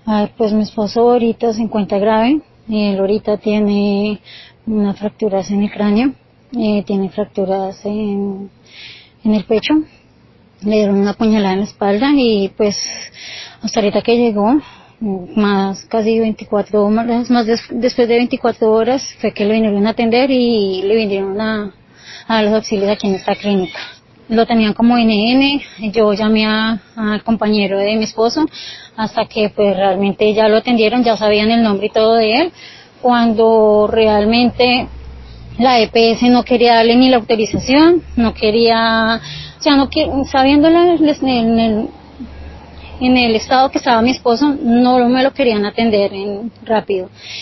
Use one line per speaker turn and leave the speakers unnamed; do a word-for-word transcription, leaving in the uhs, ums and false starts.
A ver, pues mi esposo ahorita se encuentra grave, él ahorita tiene unas fracturas en el cráneo, eh, tiene fracturas en, en el pecho, le dieron una puñalada en la espalda y pues hasta ahorita que llegó, más casi veinticuatro horas, más des, después de veinticuatro horas fue que lo vinieron a atender y le vinieron a, a los auxilios aquí en esta clínica. Lo tenían como N N, yo llamé al compañero de mi esposo hasta que pues realmente ya lo atendieron, ya sabían el nombre y todo de él, cuando realmente la E P S no quería darle ni la autorización, no quería, o sea, no sabiendo en el, en el estado que estaba mi esposo, no me lo querían atender en, rápido.